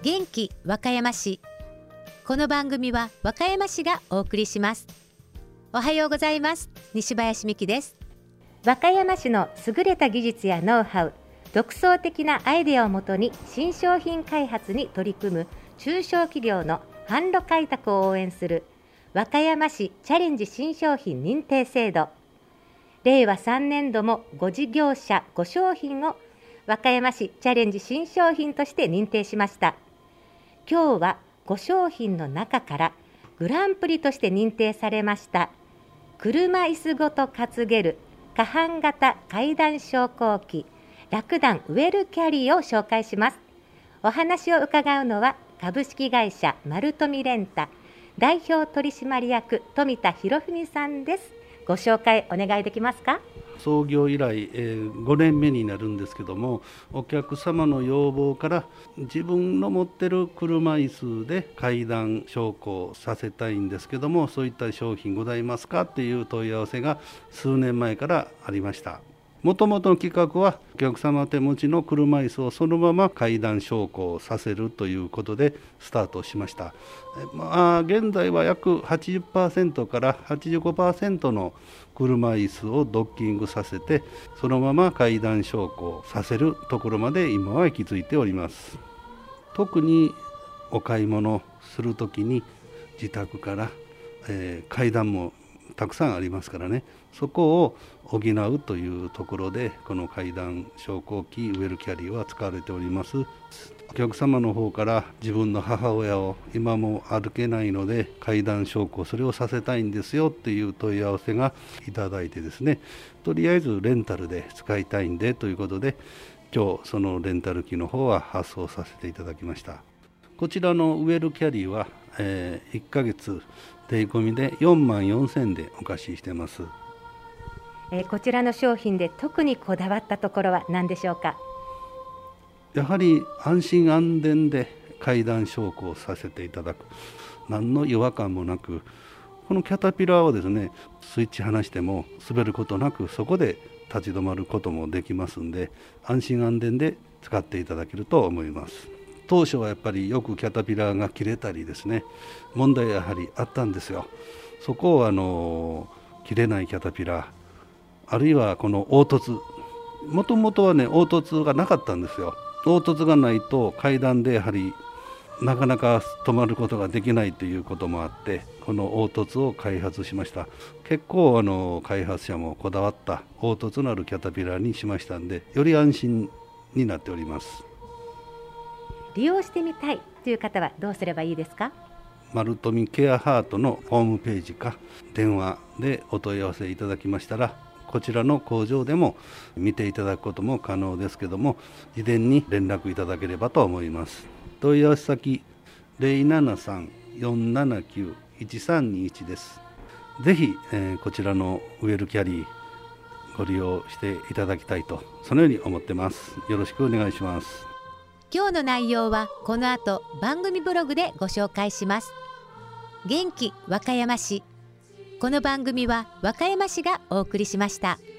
元気和歌山市。この番組は和歌山市がお送りします。おはようございます。西林美希です。和歌山市の優れた技術やノウハウ、独創的なアイデアをもとに新商品開発に取り組む中小企業の販路開拓を応援する和歌山市チャレンジ新商品認定制度。令和3年度も5事業者5商品を和歌山市チャレンジ新商品として認定しました。今日は5商品の中からグランプリとして認定されました車椅子ごと担げる可搬型階段昇降機ラクダンウェルキャリーを紹介します。お話を伺うのは株式会社丸富レンタ代表取締役富田博文さんです。ご紹介お願いできますか？ 創業以来、5年目になるんですけども、お客様の要望から自分の持ってる車椅子で階段昇降させたいんですけども、そういった商品ございますかっていう問い合わせが数年前からありました。もともとの企画はお客様手持ちの車椅子をそのまま階段昇降させるということでスタートしました。現在は約 80% から 85% の車椅子をドッキングさせてそのまま階段昇降させるところまで今は行き着いております。特にお買い物するときに自宅から、階段もたくさんありますからね、そこを補うというところでこの階段昇降機ウェルキャリーは使われております。お客様の方から自分の母親を今も歩けないので階段昇降それをさせたいんですよっていう問い合わせがいただいてですね、とりあえずレンタルで使いたいんでということで今日そのレンタル機の方は発送させていただきました。こちらのウェルキャリーは、1ヶ月税込みで44,000円でお貸ししてます。 こちらの商品で特にこだわったところは何でしょうか？ やはり安心安全で階段昇降させていただく、何の違和感もなく、このキャタピラーはですね、スイッチ離しても滑ることなくそこで立ち止まることもできますんで、安心安全で使っていただけると思います。当初はやっぱりよくキャタピラーが切れたりですね、問題やはりあったんですよ。そこを切れないキャタピラー、あるいはこの凹凸、もともとはね凹凸がなかったんですよ。凹凸がないと階段でやはりなかなか止まることができないということもあって、この凹凸を開発しました。結構開発者もこだわった凹凸のあるキャタピラーにしましたんで、より安心になっております。 利用してみたいという方はどうすればいいですか？ 丸富ケアハートのホームページか電話でお問い合わせいただきましたら、こちらの工場でも見ていただくことも可能ですけども、事前に連絡いただければと思います。問い合わせ先 073-479-1321 です。ぜひ、こちらのウェルキャリーご利用していただきたいと、そのように思ってます。よろしくお願いします。 今日の内容はこの後番組ブログでご紹介します。元気和歌山市。この番組は和歌山市がお送りしました。